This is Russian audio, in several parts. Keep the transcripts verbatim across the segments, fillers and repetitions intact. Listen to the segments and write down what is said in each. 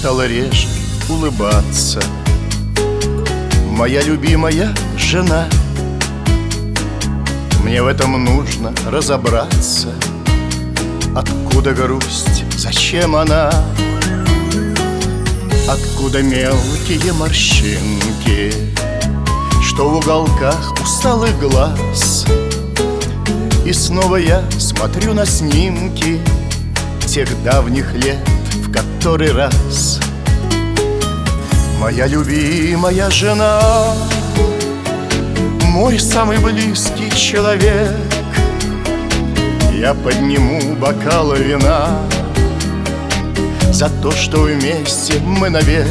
стала реже улыбаться. Моя любимая жена, мне в этом нужно разобраться. Откуда грусть, зачем она? Откуда мелкие морщинки, что в уголках усталых глаз? И снова я смотрю на снимки тех давних лет в который раз. Моя любимая жена, мой самый близкий человек. Я подниму бокал вина за то, что вместе мы навек.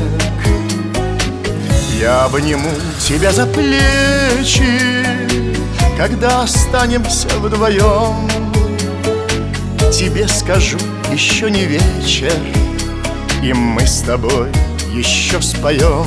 Я обниму тебя за плечи, когда останемся вдвоем. Тебе скажу, еще не вечер, и мы с тобой еще споем.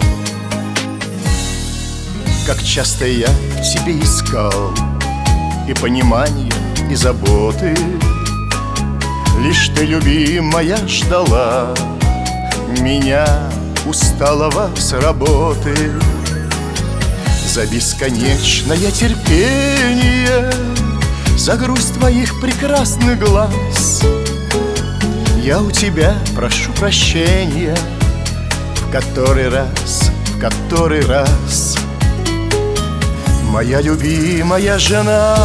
Как часто я тебе искал и понимание, и заботы, лишь ты, любимая, ждала меня, усталого с работы. За бесконечное терпение, за грусть твоих прекрасных глаз я у тебя прошу прощения в который раз, в который раз. Моя любимая жена,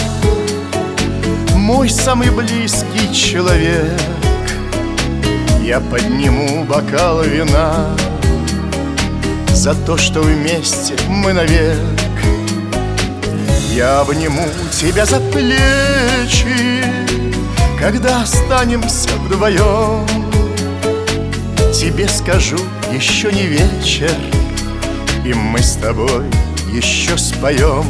мой самый близкий человек. Я подниму бокал вина за то, что вместе мы навек. Я обниму тебя за плечи, когда останемся вдвоем. Тебе скажу, еще не вечер, и мы с тобой еще споем.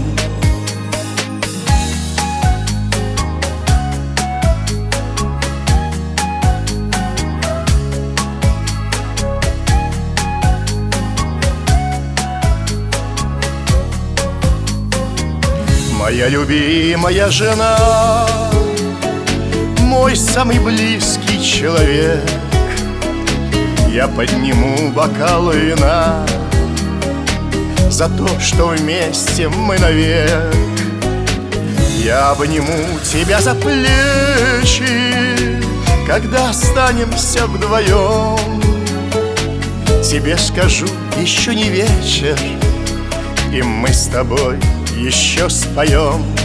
Моя любимая жена, мой самый близкий человек. Я подниму бокал вина за то, что вместе мы навек. Я обниму тебя за плечи, когда останемся вдвоем. Тебе скажу, еще не вечер, и мы с тобой еще споем.